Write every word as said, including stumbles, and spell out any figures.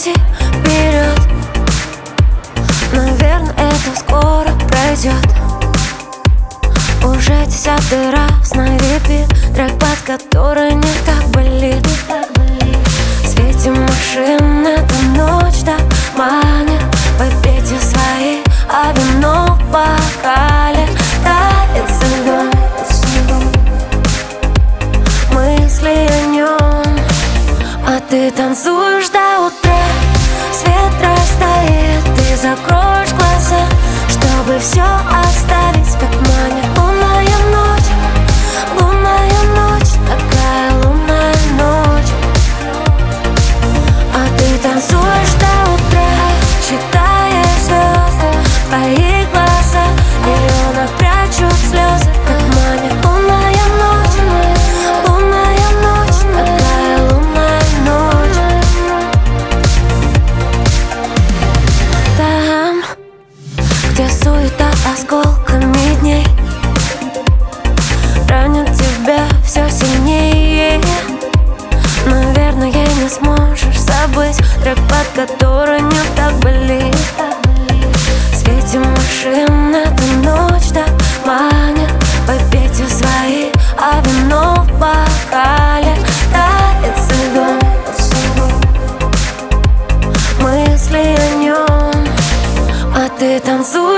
неси вперед. Наверное, это скоро пройдет. Уже десятый раз на репит трек, под который не так болит. Светим машин, эта ночь так манит. Попейте свои, а вино в бокале тает со льдом. Мысли о нем, а ты танцуешь до утра. Свет растает, ты закроешь глаза, чтобы все оставить, как манит. Лунная ночь, лунная ночь, такая лунная ночь. А ты танцуешь до утра, читаешь звезды, твои глаза, в миллионах прячут слезы, как манит. Лунная ночь, лунная ночь, такая лунная ночь. Там, где суета осколками дней ранит тебя все сильнее. Наверное, не сможешь забыть трек, под который не так болит. Светим машин, эта ночь так манит. Попейте свои, а вино в бокале тает со льдом. Мысли о нем, а ты танцуешь